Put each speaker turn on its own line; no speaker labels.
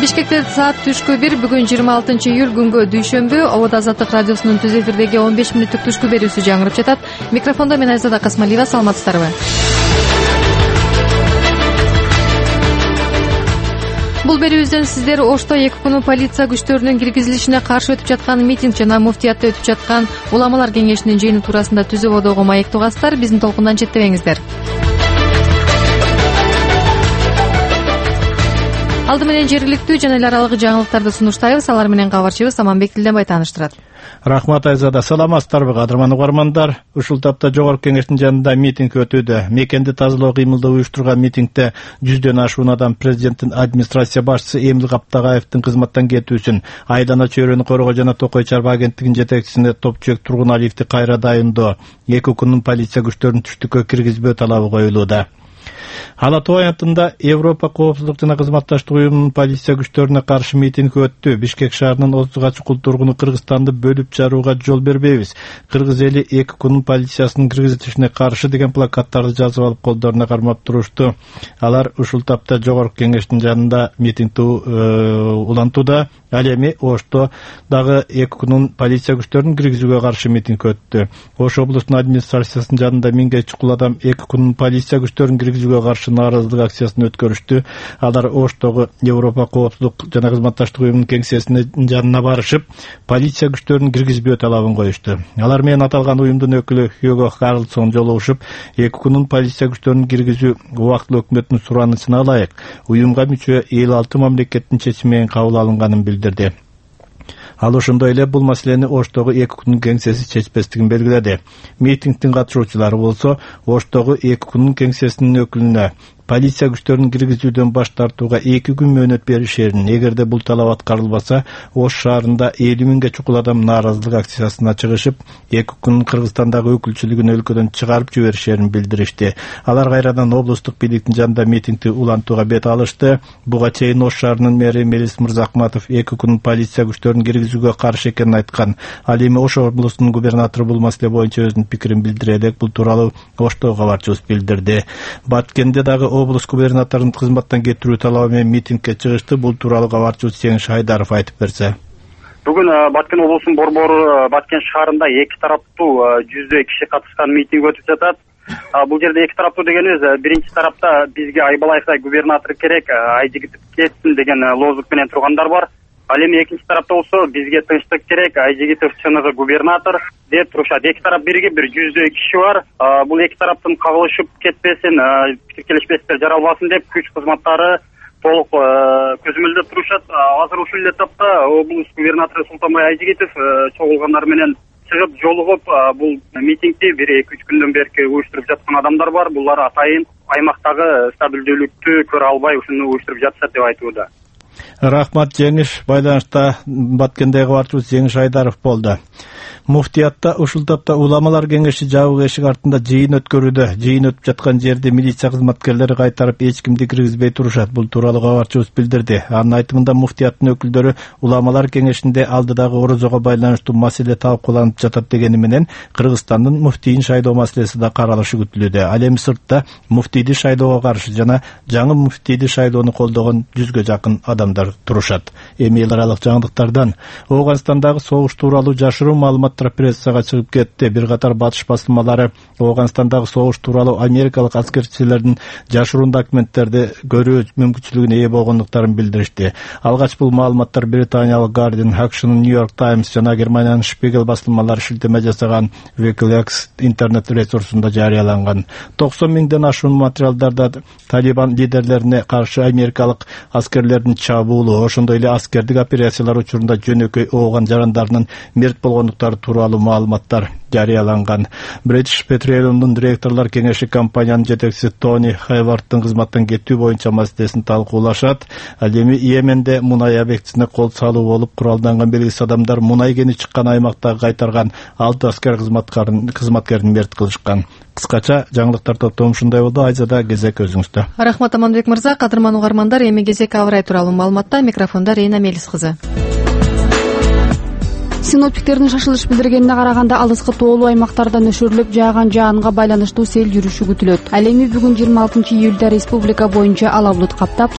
Бишкекте саат түшкү 1, бүгүн 26 июль күнгө дүйшөмбү. Обод Азаттык радиосунун түз эфирдеги 15 мүнөттүк түшкү берүүсү жаңырып жатат. Микрофондо мен Айзада Касмалиева, саламатсыздарбы? Бул берүүбүздөн сиздер Ошто 2 күнү полиция күчтөрүнүн киргизилишине каршы өтүп жаткан митинг жана муфтиятта өтүп жаткан уламалар кеңешинин жыйыны туурасында түз ободогу маектеп угасыздар. Биздин толкундан четтебеңиздер. Алды менен жергиликтүү жана эл аралык жаңылыктарды сунуштайбыз. Алар менен кабарчыбыз Аманбек Тилденбай тааныштырат.
Рахмат Айзада, саламатсыздарбы кадырман угармандар. Ушул тапта жогорку кеңештин жанында митинг өтүүдө. Мекенди тазалоо кыймылды уюштурган митингде 100дөн ашуун адам президенттин администрация башчысы Эмил Каптагаевдин кызматтан кетүүсүн, Айдана чөйрөнү коргоо жана Токой чарба агенттигинин жетекчисине Топчуек Тургуналиевди кайра дайындоо, 2 күнүн полиция күчтөрүн түштүккө киргизбөө талабы коюлууда. Ала Тоянтында Европа коопсуздук жана кызматташтык уюмунун полиция күчтөрүнө каршы митинг өттү. Бишкек шаарынын 30га чукул тургуну Кыргызстанды бөлүп жарууга жол бербейбиз, Кыргыз эли 2 күнүн полициясынын киргизилишине каршы деген плакаттарды жазып алып колдоруна кармап турушту. Алар ушул тапта жогорку кеңештин жанында митингди улантууда. Ал эми Ошто дагы 2 күнүн полиция күчтөрүнүн киргизүүгө каршы митинг өттү. Ош облусунун администрациясынын жанында 1000ге чукул адам 2 күнүн полиция күчтөрүнүн киргизүүгө каршы нааразылык акциясын өткөрүштү. Алар Оштогу Европа коопсуздук жана кызматташтык уюмунун кеңсесинин жанына барышып, полиция күчтөрүнүн киргизбөө талабын коюшту. Алар менен аталган уюмдун өкүлү Хьюго Карлсон жолугушуп, 2 күнүн полиция күчтөрүнүн киргизүү убактылуу өкмөттүн суранычына ылайык уюмга мүчө 56 мамлекеттин чечими менен кабыл алынганын билдирди. Ал ошондой эле бул маселени Оштогу 2 күнүн кеңсеси чечпестигин белгиледи. Митингдин катышуучулары болсо Оштогу 2 күнүн кеңсесинин өкүлүнө полиция күчтөрүнүн киргизүүдөн баш тартууга 2 күн мөөнөт беришерин, эгерде бул талап аткарылбаса, Ош шаарында 50 миңге чукул адам нааразылык акциясына чыгышып, 2 күн Кыргызстандагы өкүлчүлүгүн өлкөдөн чыгарып жиберишерин билдиришти. Алар кайрадан облустук бийликтин жанында митингди улантууга бет алышты. Буга чейин Ош шаарынын мэри Мелис Мырзахматов 2 күн полиция күчтөрүнүн киргизүүгө каршы экенин айткан. Ал эми Ош облусунун губернатору бул маселе боюнча өзүнүн пикирин билдире элек. Бул тууралуу Оштогу кабарчыбыз билдирди. Баткенде дагы облус губернаторунун кызматтан кетирүү талабы менен митингге чыгышты. Бул тууралуу кабарчыбыз Жеңиш Айдаров айтып берсе.
Бүгүн Баткен облусунун борбору Баткен шаарында 2 тараптуу 100 киши катышкан митинг өтүп жатат. Бул жерде 2 тараптуу дегенибиз, биринчи тарапта бизге Айбалаевдай губернатор керек, Айжигитов кетсин деген лозунг менен тургандар бар. Ал эми экинчи тарапта болсо бизге тынчтык керек, Айжигитов чыныгы губернатор деп турушат. 2 тарап биригип, 100 киши бар. Бул 2 тараптын кагылышып кетпесин, пикиркелешпестер жаралбасын деп күч кызматтары толук көзөмөлдөп турушат. Азыр ушул эле тапта облус губернатору Султанбай Айжигитов чогулгандар менен чыгып жолугуп, бул митингди 1-2 күндөн бери уюштуруп жаткан адамдар бар. Булар атайын аймактагы стабилдүүлүктү көрө албай ушуну уюштуруп жатышат деп айтууда.
Рахмат Жеңиш. Байланышта Баткендеги кабарчыбыз Жеңиш Айдаров болду. Муфтиятта ушул тапта уламалар кеңеши жабык эшик артында жыйын өткөрүүдө. Жыйын өтүп жаткан жерди милиция кызматкерлери кайтарып эч кимди киргизбей турушат. Бул тууралуу кабарчыбыз билдирди. Анын айтымында муфтияттын өкүлдөрү уламалар кеңешинде алдыдагы орозого байланыштуу маселе талкууланып жатат дегени менен Кыргызстандын муфтийин шайлоо маселеси да каралышы күтүлүүдө. Ал эми сыртта муфтийди шайлоого каршы жана жаңы муфтийди шайлоону колдогон 100ге жакын адамдар турушат. Эми эл аралык жаңылыктардан Ооганстандагы согуш тууралуу жашыруун маалыматтар прессага чыгып кетти. Бир катар батыш басылмалары Ооганстандагы согуш тууралуу америкалык аскерчилердин жашыруун документтерди көрүү мүмкүнчүлүгүнө ээ болгондуктарын билдиришти. Алгач бул маалыматтар Британиялык Guardian, Action, New York Times жана Германиянын Spiegel басылмалары шилтеме жасаган WikiLeaks интернет ресурсунда жарыяланган. 90 миңден ашуун материалдарда Талибан лидерлерине каршы америкалык аскерлердин чабуулу, ошондой эле аскердик операциялар учурунда жөнөкөй ооган жарандарынын мерт болгондуктары тууралуу маалыматтар жарыяланган. British Petroleum'дун директорлор кеңеши компаниянын жетекчиси Тони Хайвардтын кызматтан кетүү боюнча маселесин талкуулашат. Ал эми Йеменде мунай объектисине кол салуу болуп куралданган белгисиз адамдар мунай кени чыккан аймактагы кайтарган 6 аскер кызматкерин мерт кылышкан. Кыскача жаңылыктар топтому ушундай болду. Айзада, кезек өзүңүздө.
Рахмат Аманбек мырза. Кадырман угармандар, эми кезек Аврай тууралуу маалыматта. Микрофондо Рейна Мелис кызы.
Синоптиктердин шашылыш билдиргенине караганда алыскы тоолуу аймактарда нөшөрлөп жааган жаанга байланыштуу сел жүрүшү күтүлөт. Ал эми бүгүн 26 июлда республика боюнча ала булут каптап,